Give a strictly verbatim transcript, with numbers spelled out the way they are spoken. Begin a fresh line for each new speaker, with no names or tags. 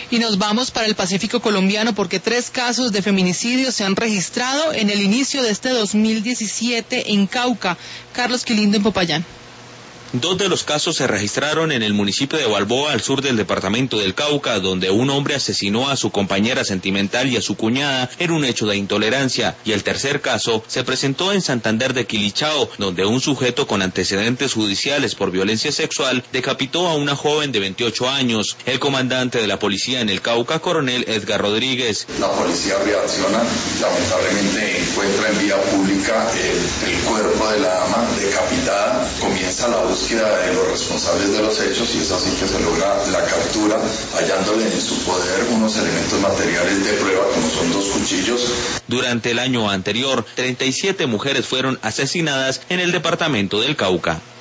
Y nos vamos para el Pacífico colombiano porque tres casos de feminicidio se han registrado en el inicio de este dos mil diecisiete en Cauca. Carlos Quilindo en Popayán.
Dos de los casos se registraron en el municipio de Balboa, al sur del departamento del Cauca, donde un hombre asesinó a su compañera sentimental y a su cuñada en un hecho de intolerancia. Y el tercer caso se presentó en Santander de Quilichao, donde un sujeto con antecedentes judiciales por violencia sexual decapitó a una joven de veintiocho años. El comandante de la policía en el Cauca, coronel Edgar Rodríguez.
La policía reacciona, lamentablemente encuentra en vía pública el, el cuerpo de la dama decapitada, comienza la búsqueda de los responsables de los hechos y es así que se logra la captura, hallándole en su poder unos elementos materiales de prueba como son dos cuchillos.
Durante el año anterior, treinta y siete mujeres fueron asesinadas en el departamento del Cauca.